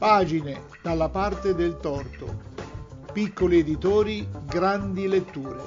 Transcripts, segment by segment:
Pagine dalla parte del torto. Piccoli editori, grandi letture.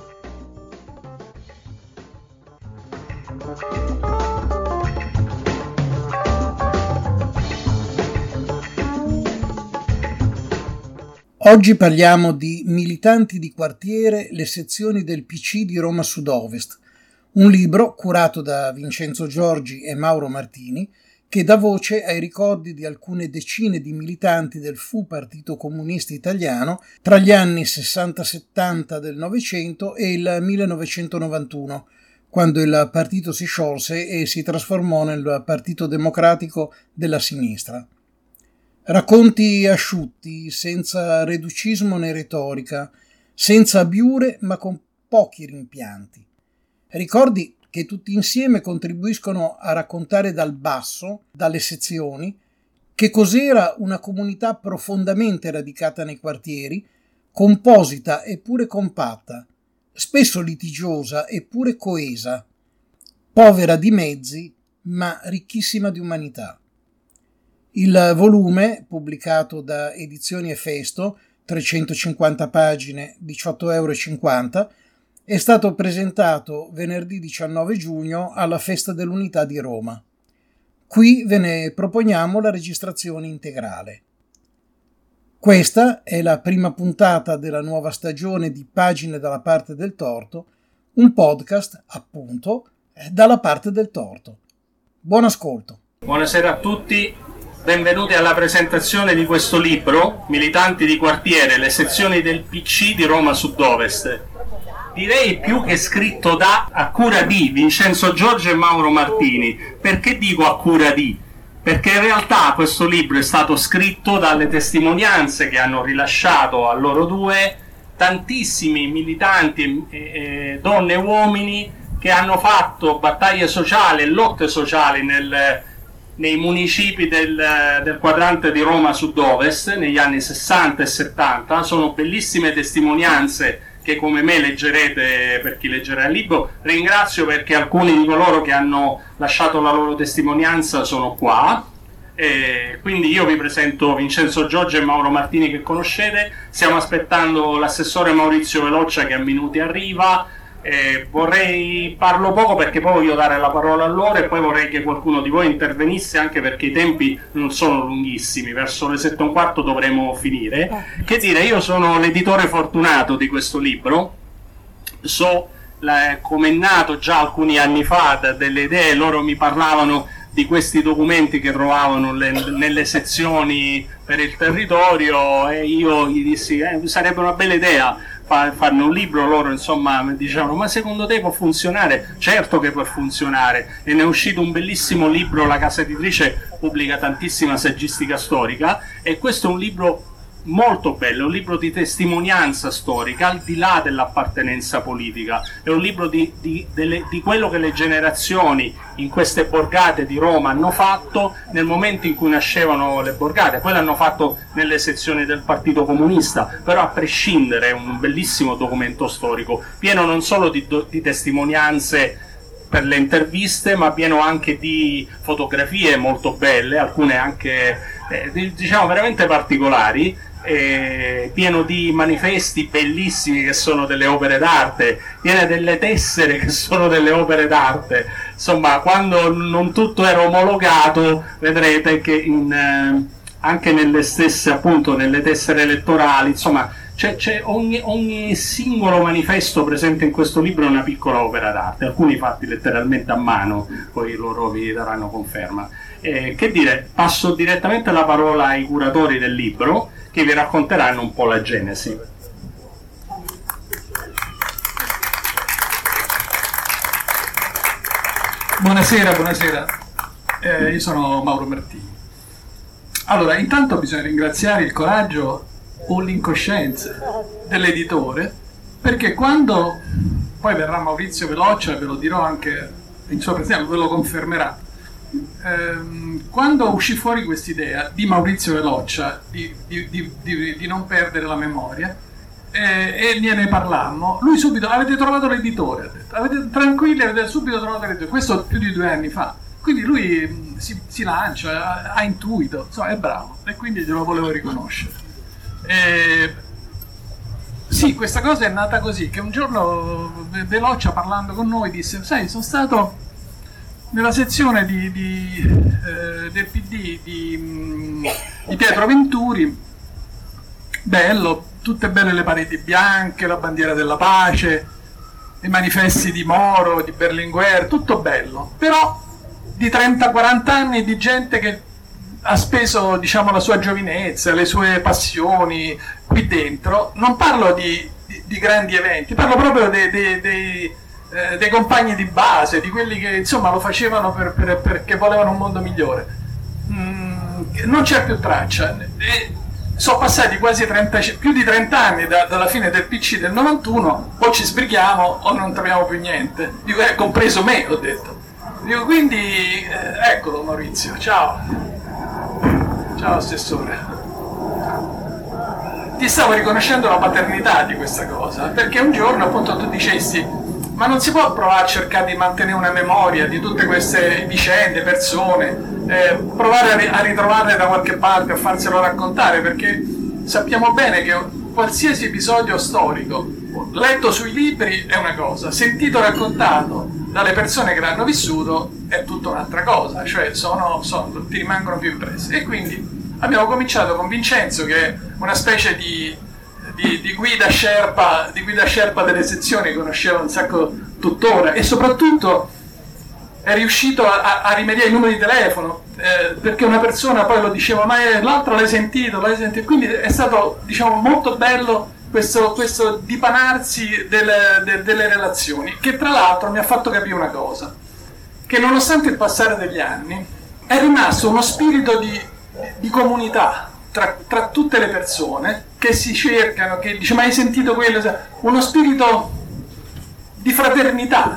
Oggi parliamo di Militanti di quartiere, le sezioni del PC di Roma Sud-Ovest, un libro curato da Vincenzo Giorgi e Mauro Martini che dà voce ai ricordi di alcune decine di militanti del Fu Partito Comunista Italiano tra gli anni 60-70 del Novecento e il 1991, quando il partito si sciolse e si trasformò nel Partito Democratico della Sinistra. Racconti asciutti, senza reducismo né retorica, senza abiure ma con pochi rimpianti. Ricordi che tutti insieme contribuiscono a raccontare dal basso, dalle sezioni, che cos'era una comunità profondamente radicata nei quartieri, composita eppure compatta, spesso litigiosa eppure coesa, povera di mezzi ma ricchissima di umanità. Il volume, pubblicato da Edizioni Efesto, 350 pagine, 18,50 €, è stato presentato venerdì 19 giugno alla Festa dell'Unità di Roma. Qui ve ne proponiamo la registrazione integrale. Questa è la prima puntata della nuova stagione di Pagine dalla parte del torto, un podcast, appunto, dalla parte del torto. Buon ascolto. Buonasera a tutti. Benvenuti alla presentazione di questo libro, Militanti di quartiere, le sezioni del PC di Roma Sud-Ovest. Direi più che scritto da, a cura di Vincenzo Giorgi e Mauro Martini. Perché dico a cura di? Perché in realtà questo libro è stato scritto dalle testimonianze che hanno rilasciato a loro due tantissimi militanti, donne e uomini, che hanno fatto battaglie sociali e lotte sociali nei municipi del quadrante di Roma Sud-Ovest negli anni 60 e 70. Sono bellissime testimonianze che come me leggerete per chi leggerà il libro. Ringrazio perché alcuni di coloro che hanno lasciato la loro testimonianza sono qua. Quindi io vi presento Vincenzo Giorgi e Mauro Martini, che conoscete. Stiamo aspettando l'assessore Maurizio Veloccia che a minuti arriva. Parlo poco perché poi voglio dare la parola a loro e poi vorrei che qualcuno di voi intervenisse, anche perché i tempi non sono lunghissimi, verso le 7:15 dovremo finire. Che dire, io sono l'editore fortunato di questo libro, come è nato già alcuni anni fa delle idee. Loro mi parlavano di questi documenti che trovavano nelle sezioni per il territorio e io gli dissi sarebbe una bella idea farne un libro. Loro insomma mi dicevano: ma secondo te può funzionare? Certo che può funzionare, e ne è uscito un bellissimo libro. La casa editrice pubblica tantissima saggistica storica e questo è un libro molto bello, è un libro di testimonianza storica al di là dell'appartenenza politica, è un libro di quello che le generazioni in queste borgate di Roma hanno fatto nel momento in cui nascevano le borgate. Poi l'hanno fatto nelle sezioni del Partito Comunista, però a prescindere è un bellissimo documento storico, pieno non solo di testimonianze per le interviste, ma pieno anche di fotografie molto belle, alcune anche diciamo veramente particolari, pieno di manifesti bellissimi che sono delle opere d'arte, piene delle tessere che sono delle opere d'arte. Insomma, quando non tutto era omologato, vedrete che anche nelle stesse, appunto, nelle tessere elettorali, insomma, c'è ogni singolo manifesto presente in questo libro è una piccola opera d'arte, alcuni fatti letteralmente a mano, poi loro vi daranno conferma. Che dire, passo direttamente la parola ai curatori del libro, che vi racconteranno un po' la genesi. Buonasera. Io sono Mauro Martini. Allora, intanto bisogna ringraziare il coraggio o l'incoscienza dell'editore, perché quando poi verrà Maurizio Veloccia, ve lo dirò anche in sua presenza, ve lo confermerà, quando uscì fuori quest'idea di Maurizio Veloccia di non perdere la memoria, e gliene parlammo, lui subito: avete trovato l'editore, ha detto. Tranquilli, avete subito trovato l'editore. Questo più di 2 anni fa. Quindi lui si lancia, ha intuito, insomma è bravo, e quindi glielo volevo riconoscere. Sì, questa cosa è nata così, che un giorno Veloccia, parlando con noi, disse: sai, sono stato nella sezione del PD di Pietro Venturi, bello, tutte belle le pareti bianche, la bandiera della pace, i manifesti di Moro, di Berlinguer, tutto bello, però di 30-40 anni di gente che ha speso, diciamo, la sua giovinezza, le sue passioni qui dentro. Non parlo di grandi eventi, parlo proprio dei compagni di base, di quelli che insomma lo facevano perché volevano un mondo migliore. Non c'è più traccia. Sono passati quasi più di 30 anni dalla fine del PC del 91, o ci sbrighiamo o non troviamo più niente. Dico, compreso me, ho detto. Dico, quindi eccolo Maurizio, ciao assessore. Ti stavo riconoscendo la paternità di questa cosa, perché un giorno appunto tu dicessi: ma non si può provare a cercare di mantenere una memoria di tutte queste vicende, persone, provare a ritrovarle da qualche parte, a farselo raccontare, perché sappiamo bene che qualsiasi episodio storico letto sui libri è una cosa, sentito raccontato dalle persone che l'hanno vissuto è tutta un'altra cosa, cioè ti rimangono più impressi. E quindi abbiamo cominciato con Vincenzo, che è una specie di guida sherpa delle sezioni, conosceva un sacco tuttora, e soprattutto è riuscito a rimediare i numeri di telefono, perché una persona poi lo diceva: ma l'altro l'hai sentito, quindi è stato, diciamo, molto bello questo dipanarsi delle relazioni, che tra l'altro mi ha fatto capire una cosa, che nonostante il passare degli anni è rimasto uno spirito di comunità tra tutte le persone che si cercano, che dice: ma hai sentito quello? Uno spirito di fraternità.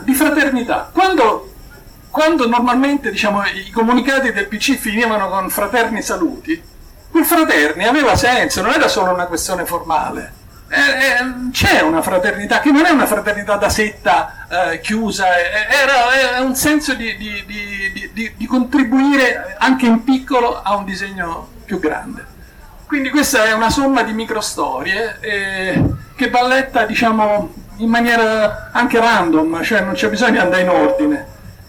Quando normalmente, diciamo, i comunicati del PC finivano con fraterni saluti, quel fraterni aveva senso, non era solo una questione formale. C'è una fraternità che non è una fraternità da setta chiusa, è un senso di contribuire anche in piccolo a un disegno più grande. Quindi questa è una somma di microstorie che va letta, diciamo, in maniera anche random, cioè non c'è bisogno di andare in ordine,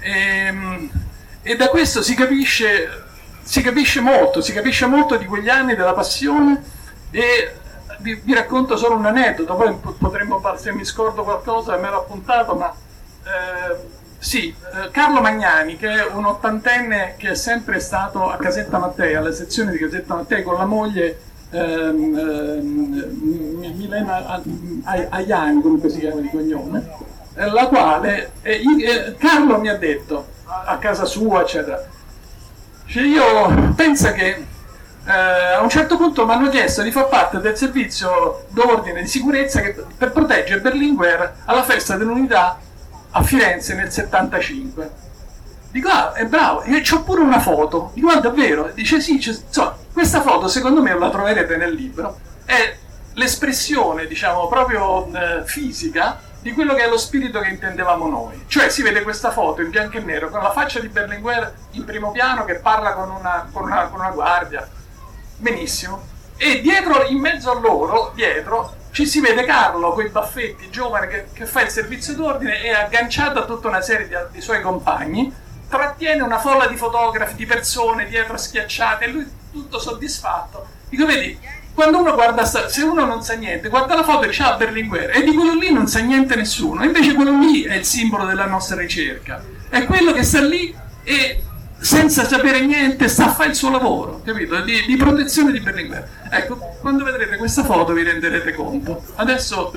e da questo si capisce molto di quegli anni della passione. E vi racconto solo un aneddoto, poi potremmo, se mi scordo qualcosa me l'ho appuntato, ma Carlo Magnani, che è un ottantenne che è sempre stato a Casetta Mattei, alle sezioni di Casetta Mattei, con la moglie Milena Aiani, comunque si chiama di cognome, la quale Carlo mi ha detto a casa sua, eccetera, cioè, io penso che a un certo punto mi hanno chiesto di far parte del servizio d'ordine di sicurezza per proteggere Berlinguer alla festa dell'unità a Firenze nel 75. Dico: è bravo, io c'ho pure una foto. Dico: davvero? Dice: sì, questa foto secondo me la troverete nel libro, è l'espressione, diciamo, proprio fisica di quello che è lo spirito che intendevamo noi. Cioè si vede questa foto in bianco e nero con la faccia di Berlinguer in primo piano che parla con una guardia, benissimo, e dietro, in mezzo a loro, dietro, ci si vede Carlo con i baffetti, giovane, che fa il servizio d'ordine e agganciato a tutta una serie di suoi compagni, trattiene una folla di fotografi, di persone dietro schiacciate, e lui tutto soddisfatto. Dico: vedi, quando uno guarda, se uno non sa niente, guarda la foto e dice: ah, Berlinguer, e di quello lì non sa niente nessuno, invece quello lì è il simbolo della nostra ricerca, è quello che sta lì e senza sapere niente sta a fare il suo lavoro, capito? Di protezione di Berlinguer. Ecco, quando vedrete questa foto vi renderete conto. Adesso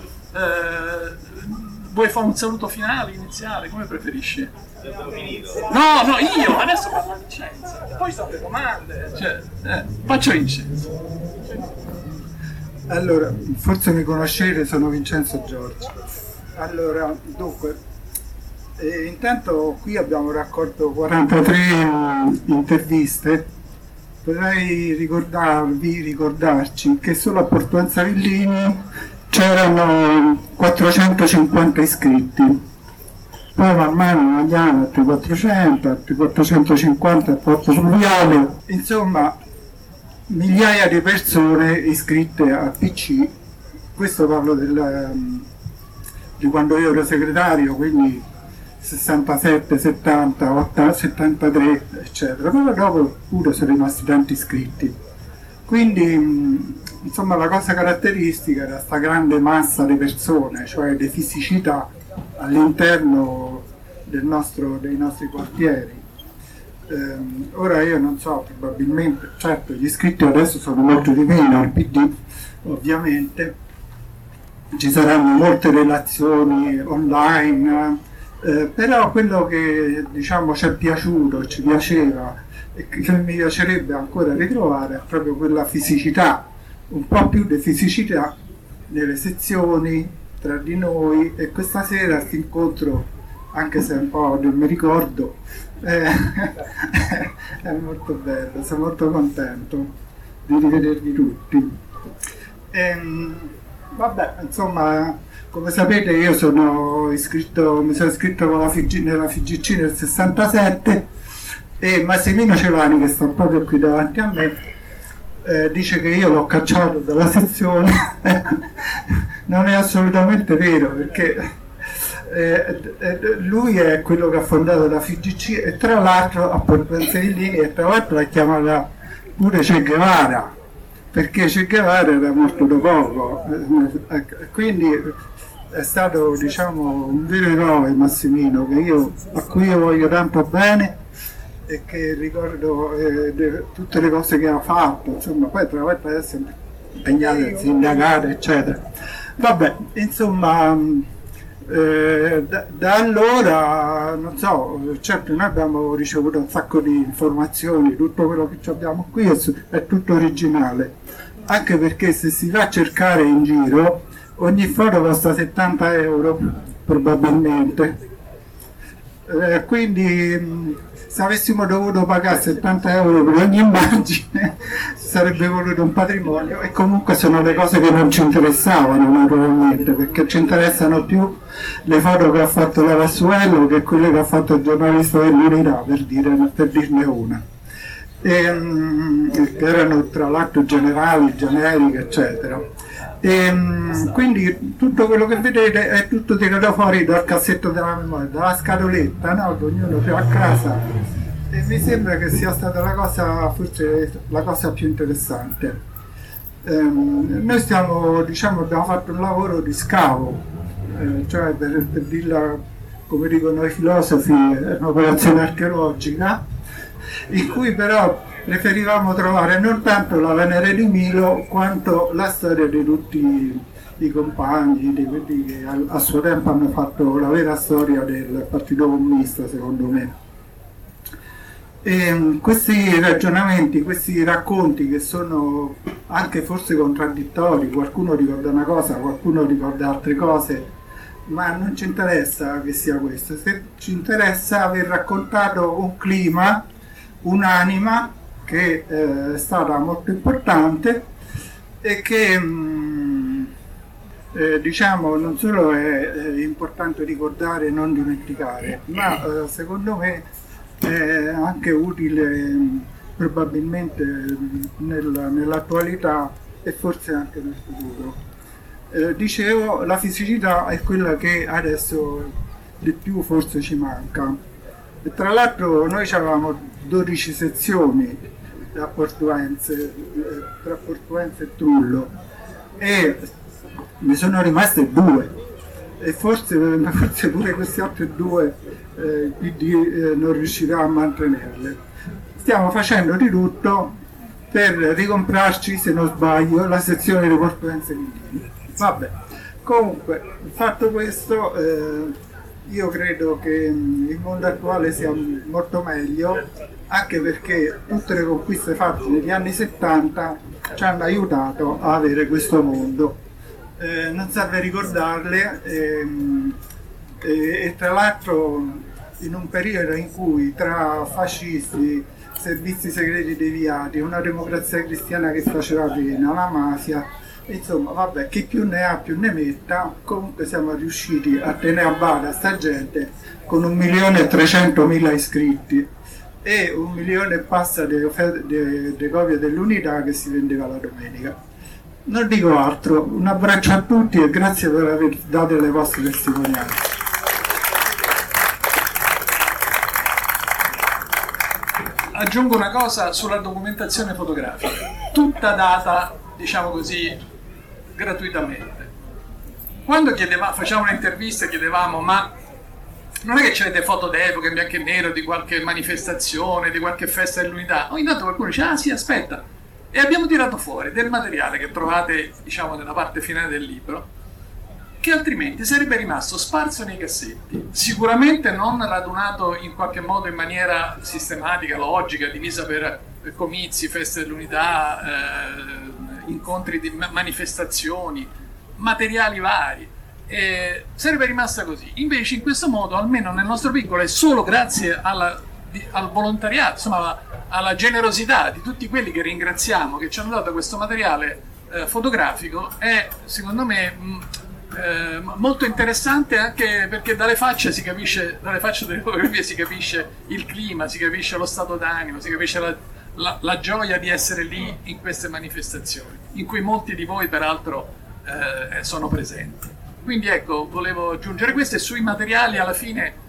vuoi fare un saluto finale, iniziale, come preferisci? No, io adesso parlo a Vincenzo, poi sono le domande, faccio Vincenzo. Allora, forse mi conoscete, sono Vincenzo Giorgi. Allora, dunque, intanto qui abbiamo raccolto 43 interviste. Vorrei ricordarci che solo a Porto Anzavillini c'erano 450 iscritti. poi man mano negli anni altri 400, altri 450 al Porto Fluviale, insomma migliaia di persone iscritte a PC. Questo parlo di quando io ero segretario, quindi 67, 70, 80, 73 eccetera, però dopo pure sono rimasti tanti iscritti. Quindi insomma la cosa caratteristica era questa grande massa di persone, cioè di fisicità all'interno dei nostri quartieri. Ora io non so, probabilmente, certo gli iscritti adesso sono molto di meno al PD, ovviamente ci saranno molte relazioni online, però quello che diciamo ci è piaciuto, ci piaceva e che mi piacerebbe ancora ritrovare è proprio quella fisicità, un po' più di fisicità nelle sezioni, tra di noi, e questa sera questo incontro, anche se un po' non mi ricordo, è molto bello, sono molto contento di rivedervi tutti. Vabbè, insomma, come sapete io mi sono iscritto nella FIGC nel 67 e Massimino Celani, che sta proprio qui davanti a me, dice che io l'ho cacciato dalla sezione. Non è assolutamente vero, perché lui è quello che ha fondato la FIGC e tra l'altro a Porpense di Lini, e tra l'altro l'ha chiamata pure Che Guevara, perché Che Guevara era morto da poco, quindi è stato, diciamo, un vero eroe Massimino, a cui io voglio tanto bene e che ricordo tutte le cose che ha fatto, insomma. Poi tra l'altro adesso è impegnato a sindacare eccetera. Vabbè, insomma, da allora non so, certo noi abbiamo ricevuto un sacco di informazioni, tutto quello che abbiamo qui è tutto originale, anche perché se si va a cercare in giro ogni foto costa 70 euro probabilmente, quindi se avessimo dovuto pagare 70 euro per ogni immagine sarebbe voluto un patrimonio, e comunque sono le cose che non ci interessavano naturalmente, perché ci interessano più le foto che ha fatto la Vassuello che quelle che ha fatto il giornalista dell'Unità, per dirne una, che erano tra l'altro generali, generiche eccetera. Quindi tutto quello che vedete è tutto tirato fuori dal cassetto della memoria, dalla scatoletta, no? Che ognuno più a casa, e mi sembra che sia stata forse la cosa più interessante. Noi abbiamo fatto un lavoro di scavo, cioè per dirla come dicono i filosofi, è un'operazione archeologica in cui però preferivamo trovare non tanto la Venere di Milo quanto la storia di tutti i compagni, di quelli che a suo tempo hanno fatto la vera storia del Partito Comunista, secondo me. E questi ragionamenti, questi racconti che sono anche forse contraddittori, qualcuno ricorda una cosa, qualcuno ricorda altre cose, ma non ci interessa che sia questo, ci interessa aver raccontato un clima, un'anima che è stata molto importante e che diciamo non solo è importante ricordare e non dimenticare, ma secondo me è anche utile probabilmente nell'attualità e forse anche nel futuro. Dicevo, la fisicità è quella che adesso di più forse ci manca. E tra l'altro noi avevamo 12 sezioni tra Portuense e Trullo, e ne sono rimaste 2, e forse pure queste altre 2 il PD non riuscirà a mantenerle. Stiamo facendo di tutto per ricomprarci, se non sbaglio, la sezione di Portuense di Lini. Vabbè, comunque, fatto questo, io credo che il mondo attuale sia molto meglio, anche perché tutte le conquiste fatte negli anni 70 ci hanno aiutato a avere questo mondo. Non serve ricordarle, e tra l'altro in un periodo in cui tra fascisti, servizi segreti deviati, una democrazia cristiana che faceva pena, la mafia, Insomma, vabbè, chi più ne ha più ne metta. Comunque siamo riusciti a tenere a bada sta gente con 1.300.000 iscritti e 1 milione e passa di copie dell'Unità che si vendeva la domenica. Non dico altro, un abbraccio a tutti e grazie per aver dato le vostre testimonianze. Aggiungo una cosa sulla documentazione fotografica, tutta data, diciamo così, gratuitamente. Quando facciamo un'intervista e chiedevamo ma non è che avete foto d'epoca in bianco e nero di qualche manifestazione, di qualche festa dell'Unità, ogni tanto qualcuno dice ah sì aspetta, e abbiamo tirato fuori del materiale che trovate, diciamo, nella parte finale del libro, che altrimenti sarebbe rimasto sparso nei cassetti, sicuramente non radunato in qualche modo in maniera sistematica, logica, divisa per comizi, feste dell'Unità, incontri di manifestazioni, materiali vari. Sarebbe rimasta così. Invece in questo modo, almeno nel nostro piccolo, e solo grazie al volontariato, insomma alla generosità di tutti quelli che ringraziamo che ci hanno dato questo materiale fotografico, è secondo me molto interessante, anche perché dalle facce delle fotografie si capisce il clima, si capisce lo stato d'animo, si capisce la gioia di essere lì in queste manifestazioni, in cui molti di voi peraltro sono presenti. Quindi ecco, volevo aggiungere questo, e sui materiali alla fine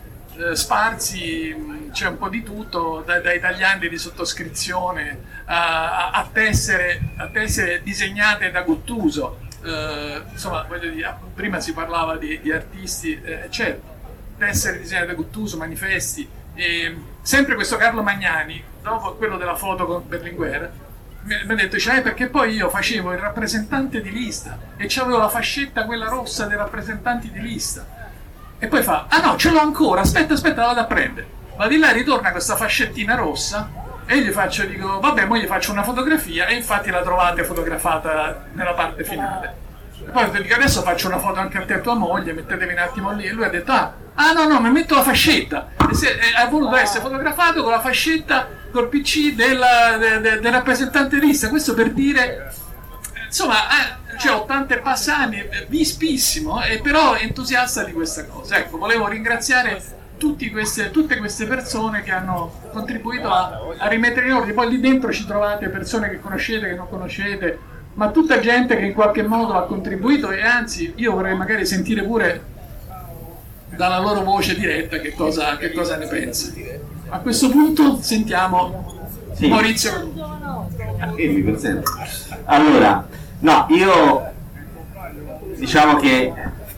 sparsi c'è un po' di tutto, dai tagliandi di sottoscrizione a tessere disegnate da Guttuso, insomma voglio dire, prima si parlava di artisti, certo, tessere disegnate da Guttuso, manifesti, sempre questo Carlo Magnani, dopo quello della foto con Berlinguer, mi ha detto, perché poi io facevo il rappresentante di lista e c'avevo la fascetta quella rossa dei rappresentanti di lista, e poi fa, ah no, ce l'ho ancora, aspetta, la vado a prendere, va di là, ritorna questa fascettina rossa e io dico, vabbè, mo gli faccio una fotografia, e infatti la trovate fotografata nella parte finale. E poi dico, adesso faccio una foto anche a te e a tua moglie, mettetevi un attimo lì, e lui ha detto, no, mi metto la fascetta, e ha voluto essere fotografato con la fascetta col PC del rappresentante di lista. Questo per dire, insomma, ho 80 e passa anni, vispissimo, e però entusiasta di questa cosa. Ecco, volevo ringraziare tutte queste persone che hanno contribuito a rimettere in ordine. Poi lì dentro ci trovate persone che conoscete, che non conoscete, ma tutta gente che in qualche modo ha contribuito, e anzi io vorrei magari sentire pure dalla loro voce diretta che cosa ne pensa. A questo punto sentiamo Maurizio. Mi presento. Allora, no, io diciamo che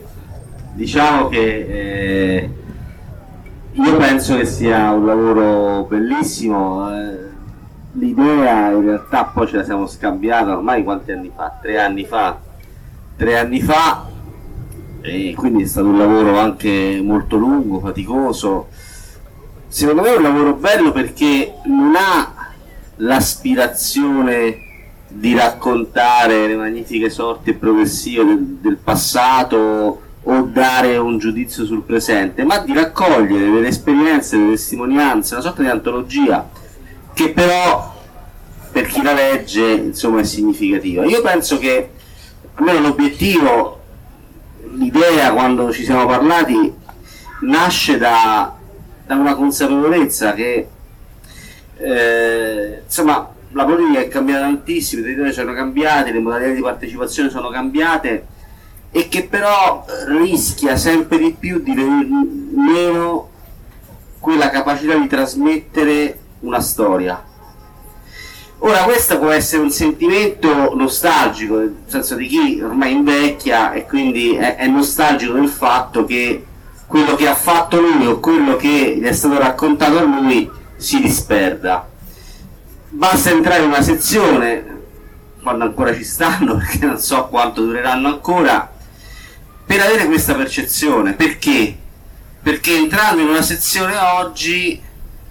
io penso che sia un lavoro bellissimo. L'idea in realtà poi ce la siamo scambiata ormai quanti anni fa? 3 anni fa, e quindi è stato un lavoro anche molto lungo, faticoso. Secondo me è un lavoro bello perché non ha l'aspirazione di raccontare le magnifiche sorti e progressive del passato o dare un giudizio sul presente, ma di raccogliere delle esperienze, delle testimonianze, una sorta di antologia che però per chi la legge, insomma, è significativa. Io penso che almeno l'obiettivo, l'idea, quando ci siamo parlati, nasce da una consapevolezza che insomma la politica è cambiata tantissimo, i territori sono cambiati, le modalità di partecipazione sono cambiate, e che però rischia sempre di più di venire meno quella capacità di trasmettere una storia. Ora, questo può essere un sentimento nostalgico, nel senso di chi ormai invecchia e quindi è nostalgico del fatto che quello che ha fatto lui o quello che gli è stato raccontato a lui si disperda. Basta entrare in una sezione, quando ancora ci stanno, perché non so quanto dureranno ancora, per avere questa percezione. Perché? Perché entrando in una sezione oggi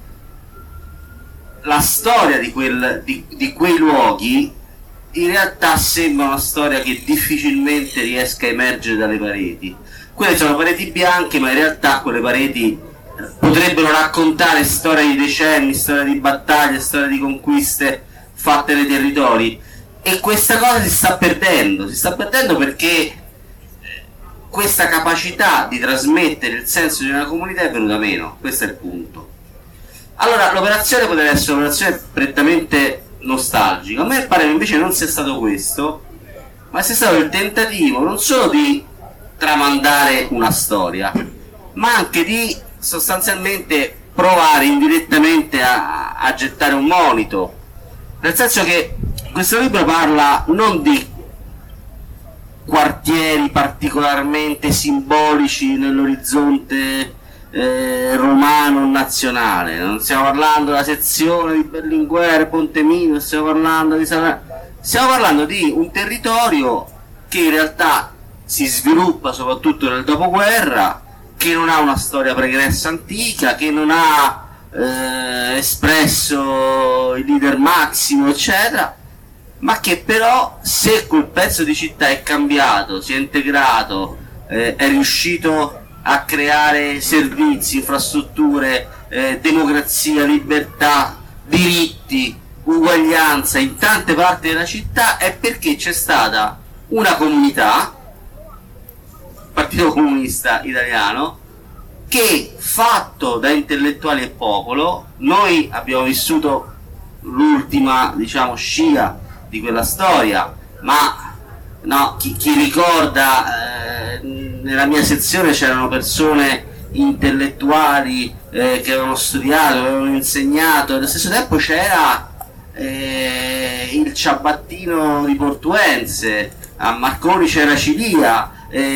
la storia di quei luoghi in realtà sembra una storia che difficilmente riesca a emergere dalle pareti. Quelle sono pareti bianche, ma in realtà quelle pareti potrebbero raccontare storie di decenni, storie di battaglie, storie di conquiste fatte nei territori. E questa cosa si sta perdendo perché questa capacità di trasmettere il senso di una comunità è venuta meno. Questo è il punto. Allora l'operazione poteva essere un'operazione prettamente nostalgica. A me pare che invece non sia stato questo, ma sia stato il tentativo non solo di tramandare una storia, ma anche di sostanzialmente provare indirettamente a gettare un monito, nel senso che questo libro parla non di quartieri particolarmente simbolici nell'orizzonte romano nazionale. Non stiamo parlando della sezione di Berlinguer, Ponte Milvio, stiamo parlando di un territorio che in realtà si sviluppa soprattutto nel dopoguerra, che non ha una storia pregressa antica, che non ha espresso il leader Massimo eccetera, ma che però, se quel pezzo di città è cambiato, si è integrato, è riuscito a creare servizi, infrastrutture, democrazia, libertà, diritti, uguaglianza in tante parti della città, è perché c'è stata una comunità, Partito Comunista Italiano, che, fatto da intellettuali e popolo, noi abbiamo vissuto l'ultima, diciamo, scia di quella storia, ma no, chi ricorda, nella mia sezione c'erano persone intellettuali che avevano studiato, avevano insegnato, allo stesso tempo c'era il ciabattino di Portuense, a Marconi c'era Cilia,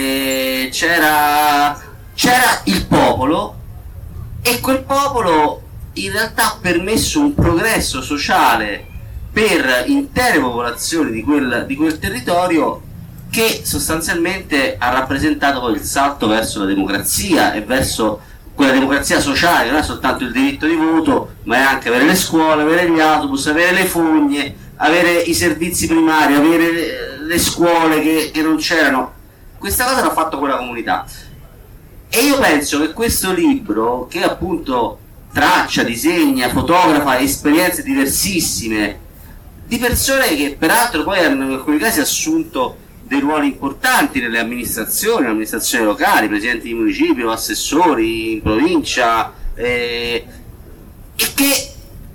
c'era il popolo, e quel popolo in realtà ha permesso un progresso sociale per intere popolazioni di quel territorio, che sostanzialmente ha rappresentato poi il salto verso la democrazia e verso quella democrazia sociale, che non è soltanto il diritto di voto, ma è anche avere le scuole, avere gli autobus, avere le fogne, avere i servizi primari, avere le scuole che non c'erano. Questa cosa l'ha fatto quella comunità. E io penso che questo libro, che appunto traccia, disegna, fotografa esperienze diversissime di persone che peraltro poi hanno in alcuni casi assunto dei ruoli importanti nelle amministrazioni locali, presidenti di municipio, assessori in provincia, e che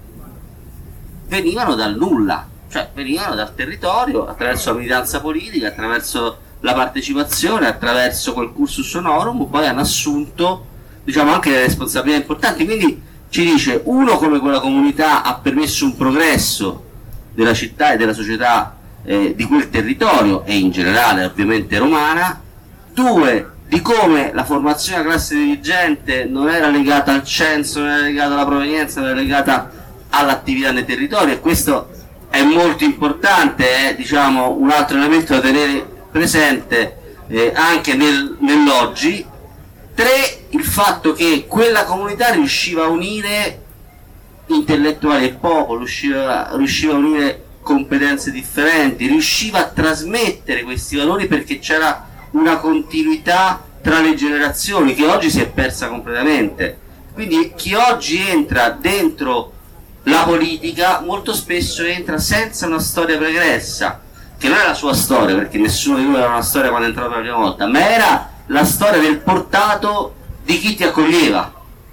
venivano dal nulla, cioè venivano dal territorio attraverso la militanza politica, attraverso la partecipazione, attraverso quel cursus honorum, poi hanno assunto, diciamo, anche delle responsabilità importanti. Quindi ci dice, uno, come quella comunità ha permesso un progresso della città e della società di quel territorio, e in generale ovviamente romana; due, di come la formazione della classe dirigente non era legata al censo, non era legata alla provenienza, non era legata all'attività nel territorio, e questo è molto importante, diciamo, un altro elemento da tenere presente anche nell'oggi. Tre, il fatto che quella comunità riusciva a unire intellettuali e popolo, riusciva a unire competenze differenti, riusciva a trasmettere questi valori, perché c'era una continuità tra le generazioni che oggi si è persa completamente. Quindi chi oggi entra dentro la politica molto spesso entra senza una storia pregressa, che non è la sua storia, perché nessuno di noi aveva una storia quando è entrato la prima volta, ma era la storia del portato di chi ti accoglieva.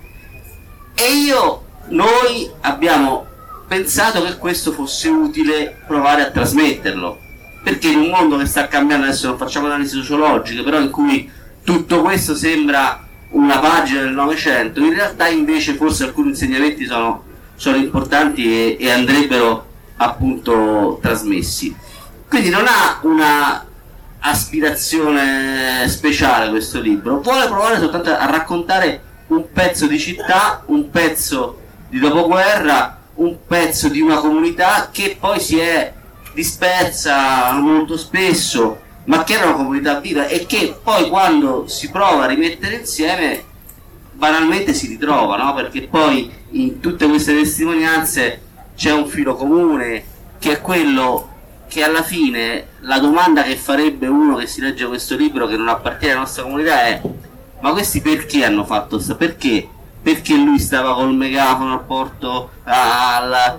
E noi abbiamo pensato che questo fosse utile provare a trasmetterlo, perché in un mondo che sta cambiando, adesso non facciamo analisi sociologiche, però in cui tutto questo sembra una pagina del Novecento, in realtà invece forse alcuni insegnamenti sono importanti e andrebbero appunto trasmessi. Quindi non ha una aspirazione speciale questo libro, vuole provare soltanto a raccontare un pezzo di città, un pezzo di dopoguerra, un pezzo di una comunità che poi si è dispersa molto spesso, ma che era una comunità viva, e che poi quando si prova a rimettere insieme banalmente si ritrova, no? Perché poi in tutte queste testimonianze c'è un filo comune, che è quello che alla fine la domanda che farebbe uno che si legge questo libro, che non appartiene alla nostra comunità, è: ma questi perché hanno fatto questo? Perché perché lui stava col megafono al porto a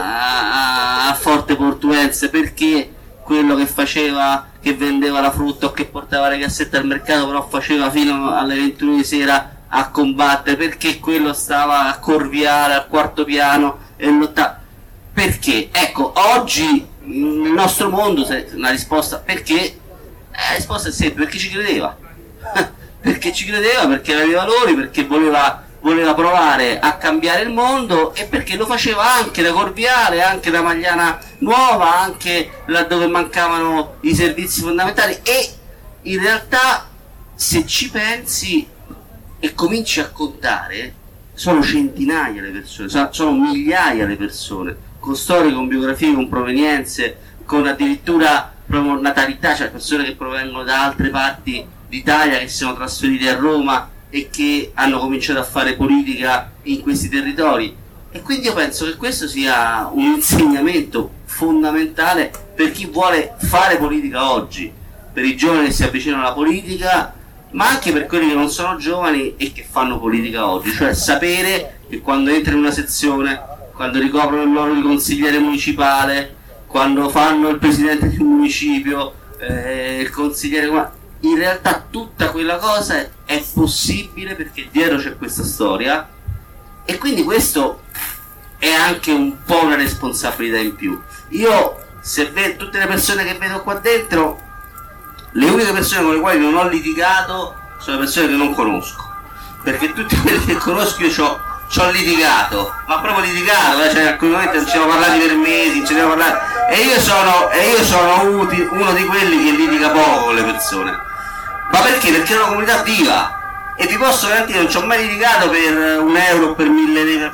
Forte Portuense, perché quello che faceva, che vendeva la frutta o che portava le cassette al mercato però faceva fino alle 21 di sera a combattere, perché quello stava a Corviale al quarto piano e lottava. Perché? Ecco, oggi nel nostro mondo una risposta perché? La risposta è semplice, perché ci credeva. Perché ci credeva, perché aveva valori, perché voleva provare a cambiare il mondo, e perché lo faceva anche da Corviale, anche da Magliana Nuova, anche laddove mancavano i servizi fondamentali. E in realtà, se ci pensi e cominci a contare, sono centinaia le persone, sono migliaia le persone, con storie, con biografie, con provenienze, con addirittura proprio natalità, cioè persone che provengono da altre parti d'Italia, che si sono trasferite a Roma e che hanno cominciato a fare politica in questi territori. E quindi io penso che questo sia un insegnamento fondamentale per chi vuole fare politica oggi, per i giovani che si avvicinano alla politica, ma anche per quelli che non sono giovani e che fanno politica oggi, cioè sapere che quando entrano in una sezione, quando ricoprono il ruolo di consigliere municipale, quando fanno il presidente di un municipio, il consigliere, in realtà tutta quella cosa è possibile perché dietro c'è questa storia, e quindi questo è anche un po' una responsabilità in più. Io, se vedo tutte le persone che vedo qua dentro, le uniche persone con le quali non ho litigato sono le persone che non conosco, perché tutti quelli che conosco io ci ho litigato, ma proprio litigato, cioè in alcuni momenti non ci siamo parlati per mesi, e io sono uno di quelli che litiga poco con le persone. Ma perché? Perché è una comunità viva, e vi posso garantire, non ci ho mai litigato per €1, per 1000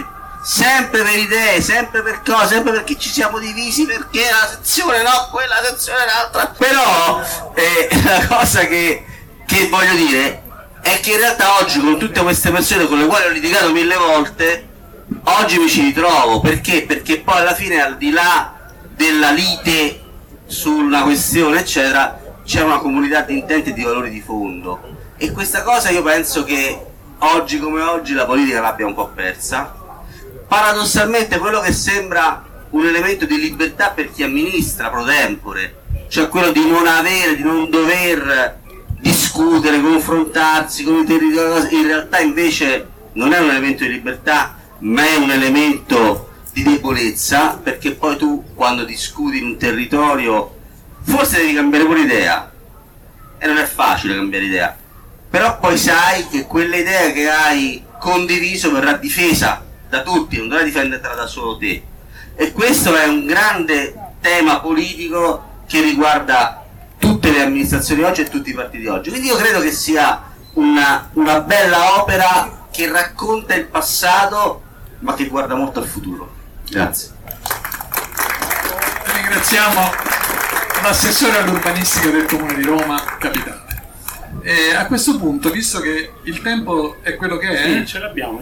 sempre per idee, sempre per cose, sempre perché ci siamo divisi, perché la sezione no, quella sezione l'altra. Però la cosa che voglio dire è che in realtà oggi, con tutte queste persone con le quali ho litigato 1000 volte, oggi mi ci ritrovo. Perché? Perché poi alla fine, al di là della lite sulla questione eccetera, c'è una comunità di intenti e di valori di fondo, e questa cosa io penso che oggi come oggi la politica l'abbia un po' persa. Paradossalmente quello che sembra un elemento di libertà per chi amministra pro tempore, cioè quello di non dover discutere, confrontarsi con i territori, in realtà invece non è un elemento di libertà, ma è un elemento di debolezza, perché poi tu, quando discuti in un territorio, forse devi cambiare pure idea, e non è facile cambiare idea, però poi sai che quell'idea che hai condiviso verrà difesa da tutti, non dovrai difenderla da solo te. E questo è un grande tema politico che riguarda tutte le amministrazioni oggi e tutti i partiti oggi. Quindi io credo che sia una bella opera che racconta il passato, ma che guarda molto al futuro. Grazie. Ringraziamo l'assessore all'urbanistica del Comune di Roma Capitale. E a questo punto, visto che il tempo è quello che è, sì, ce l'abbiamo.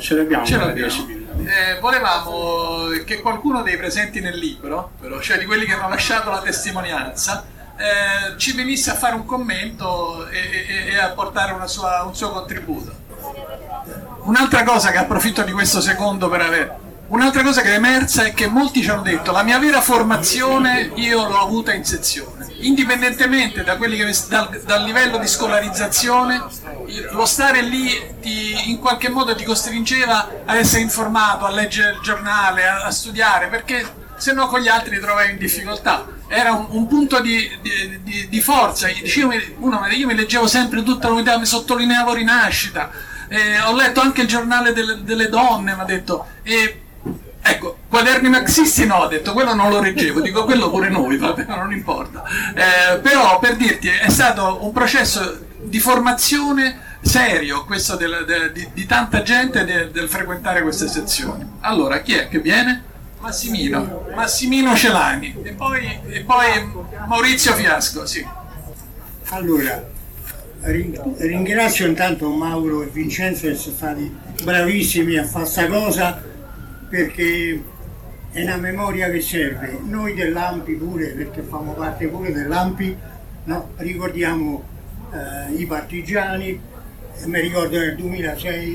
Volevamo che qualcuno dei presenti nel libro, cioè di quelli che hanno lasciato la testimonianza, ci venisse a fare un commento e a portare un suo contributo. Un'altra cosa che approfitto di questo secondo per avere. Un'altra cosa che è emersa è che molti ci hanno detto: la mia vera formazione io l'ho avuta in sezione, indipendentemente da quelli che dal livello di scolarizzazione, lo stare lì in qualche modo ti costringeva a essere informato, a leggere il giornale, a studiare, perché se no con gli altri ti trovavi in difficoltà. Era un punto di forza. Io mi leggevo sempre tutta l'unità, mi sottolineavo Rinascita, ho letto anche il giornale delle donne, mi ha detto. Ecco, quaderni marxisti no, ho detto, quello non lo reggevo, dico quello pure noi, vabbè, non importa. Però per dirti, è stato un processo di formazione serio, questo di tanta gente del frequentare queste sezioni. Allora, chi è che viene? Massimino Celani e poi Maurizio Fiasco, sì. Allora, ringrazio intanto Mauro e Vincenzo che sono stati bravissimi a fare sta cosa, perché è una memoria che serve. Noi dell'AMPI pure, perché fanno parte pure dell'AMPI, no? Ricordiamo i partigiani. Mi ricordo nel 2006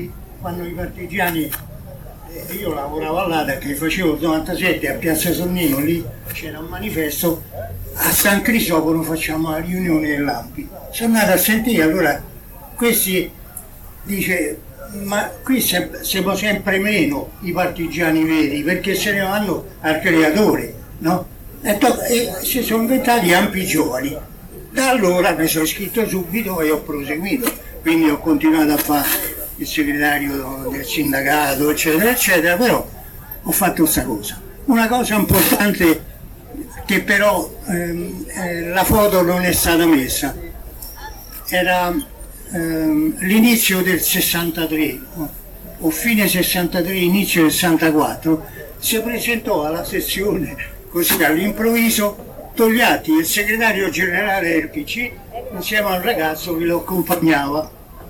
quando i partigiani, io lavoravo all'ADA che facevo il 97 a Piazza Sonnino, lì c'era un manifesto, a San Crisogono facciamo la riunione dell'ANPI. Sono andato a sentire, allora questi dice, ma qui siamo sempre meno i partigiani veri perché se ne vanno al creatore, no? E si sono inventati ANPI giovani. Da allora mi sono iscritto subito e ho proseguito, quindi ho continuato a fare il segretario del sindacato, eccetera, eccetera, però ho fatto questa cosa. Una cosa importante che però la foto non è stata messa, era l'inizio del 63, o fine 63, inizio del 64, si presentò alla sezione così all'improvviso Togliatti, il segretario generale del PC, insieme a un ragazzo che lo accompagnava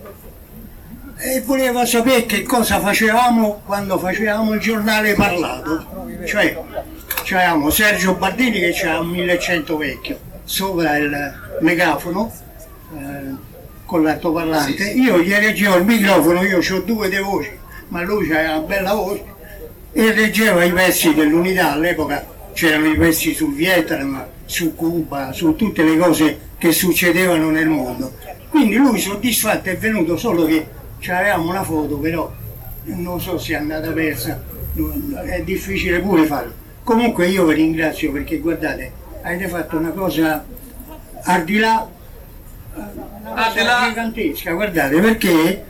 e voleva sapere che cosa facevamo quando facevamo il giornale parlato, cioè c'avevamo Sergio Bardini che c'era un 1100 vecchio sopra il megafono con l'altoparlante, io gli reggevo il microfono, io ho due di voci ma lui aveva una bella voce e leggeva i pezzi dell'Unità. All'epoca c'erano i pezzi sul Vietnam, su Cuba, su tutte le cose che succedevano nel mondo, quindi lui soddisfatto è venuto, solo che avevamo una foto però non so se è andata persa, è difficile pure farlo. Comunque io vi ringrazio perché guardate, avete fatto una cosa al di là, gigantesca, guardate, perché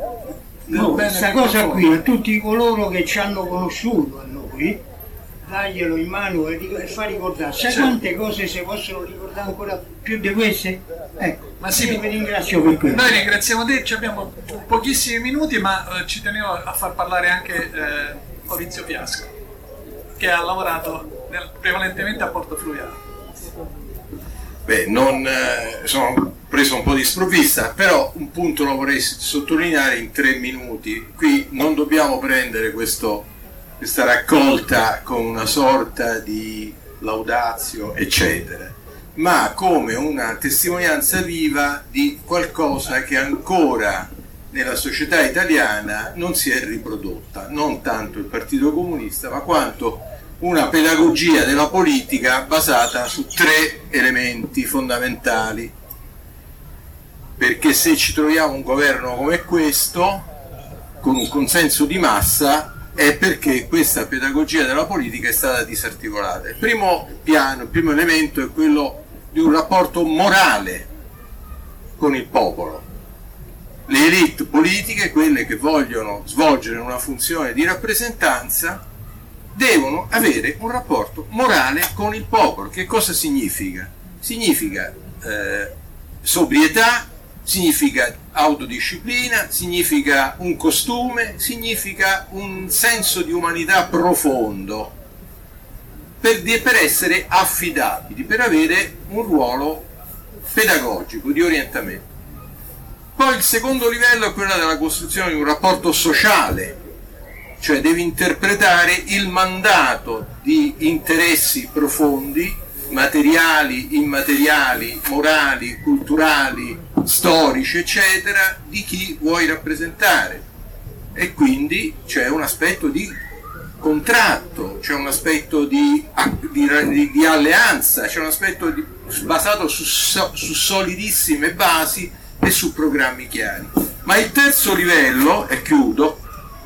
questa cosa qui a tutti coloro che ci hanno conosciuto a noi, darglielo in mano e fa ricordare, sai quante cose si possono ricordare ancora più di queste? Ecco, ma sì, io vi ringrazio per questo. Noi ringraziamo te, abbiamo pochissimi minuti, ma ci tenevo a far parlare anche Maurizio Fiasco, che ha lavorato prevalentemente a Porto Fluviale. Beh, sono preso un po' di sprovvista, però un punto lo vorrei sottolineare in 3 minuti. Qui non dobbiamo prendere questa raccolta con una sorta di laudazio, eccetera, ma come una testimonianza viva di qualcosa che ancora nella società italiana non si è riprodotta, non tanto il Partito Comunista, ma quanto una pedagogia della politica basata su 3 elementi fondamentali. Perché se ci troviamo un governo come questo, con un consenso di massa, è perché questa pedagogia della politica è stata disarticolata. Il primo elemento è quello di un rapporto morale con il popolo. Le elite politiche, quelle che vogliono svolgere una funzione di rappresentanza, devono avere un rapporto morale con il popolo. Che cosa significa? Significa sobrietà, significa autodisciplina, significa un costume, significa un senso di umanità profondo per essere affidabili, per avere un ruolo pedagogico, di orientamento. Poi il secondo livello è quello della costruzione di un rapporto sociale, cioè devi interpretare il mandato di interessi profondi, materiali, immateriali, morali, culturali, storici, eccetera, di chi vuoi rappresentare. E quindi c'è un aspetto di contratto, c'è un aspetto di alleanza, c'è un aspetto basato su solidissime basi e su programmi chiari. Ma il terzo livello, e chiudo,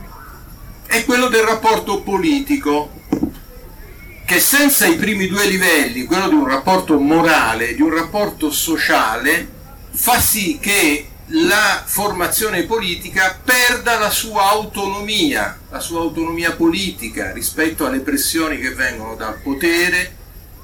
è quello del rapporto politico, che senza i primi 2 livelli, quello di un rapporto morale e di un rapporto sociale, fa sì che la formazione politica perda la sua autonomia politica rispetto alle pressioni che vengono dal potere,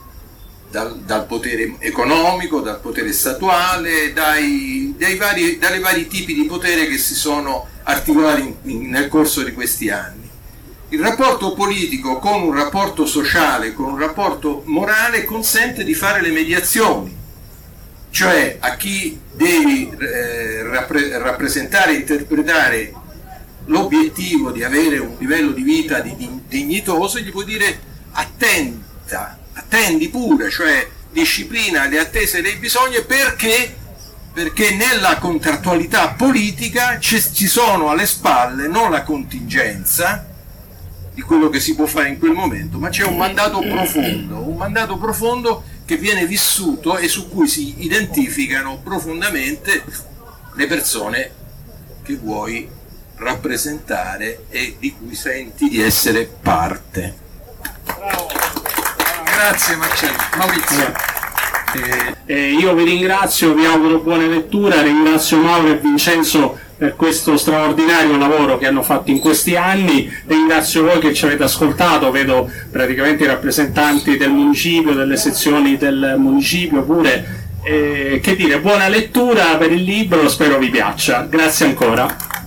dal potere economico, dal potere statuale, dalle vari tipi di potere che si sono articolati nel corso di questi anni. Il rapporto politico con un rapporto sociale, con un rapporto morale, consente di fare le mediazioni, cioè a chi devi rappresentare e interpretare l'obiettivo di avere un livello di vita dignitoso, gli puoi dire attendi pure, cioè disciplina le attese dei bisogni, perché perché nella contrattualità politica ci sono alle spalle non la contingenza di quello che si può fare in quel momento, ma c'è un mandato profondo che viene vissuto e su cui si identificano profondamente le persone che vuoi rappresentare e di cui senti di essere parte. Grazie Marcello. Maurizio. Io vi ringrazio, vi auguro buona lettura, ringrazio Mauro e Vincenzo per questo straordinario lavoro che hanno fatto in questi anni, ringrazio voi che ci avete ascoltato, vedo praticamente i rappresentanti del municipio, delle sezioni del municipio pure, che dire, buona lettura per il libro, spero vi piaccia, grazie ancora.